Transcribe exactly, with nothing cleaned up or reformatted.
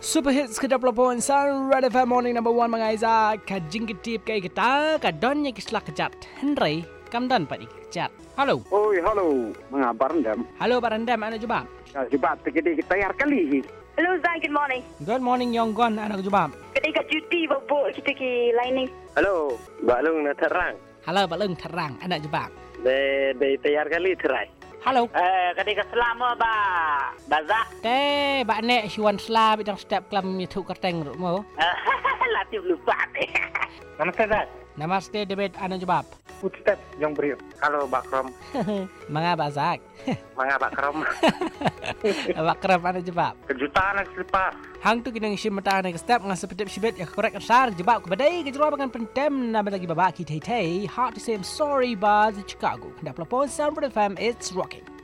Super hits ke dua puluh poin Sun Red F M morning number one mga isa kajing ketip kay kita kadonnya kislah kejat Henry kamdan pak kejat. Halo. Oi, halo. Mga barandam. Halo barandam ana jubab. Ya, jubab tegede kita yar kali. Hello Zai, good morning. Good morning Yonggon ana jubab. Ketika cuti bawa kita ke lining. Halo, Mbak Lung na terang. Halo Pak Lung terang ana jubab. De de tayar kali terai. Halo. Eh, ketika selama ba bazak. Teh bak nek syuan sla bidang step klam mitu kerteng mo. Latif lupa deh. Namaste Zak. Namaste David ana jubab. Footstep yang beri. Halo Mbak Krom. Mga bazak. Mga Mbak Krom. Mbak Krom ana jubab. Kejutan nak selepas. Hang tu kinang sim mata nek step ngas sepetip sibet ya korek sar jebak ke badai ke jero bangan pentem na lagi babaki tei tei hard to say I'm sorry but Chicago. Dapla pon sound for the fam it's rocking.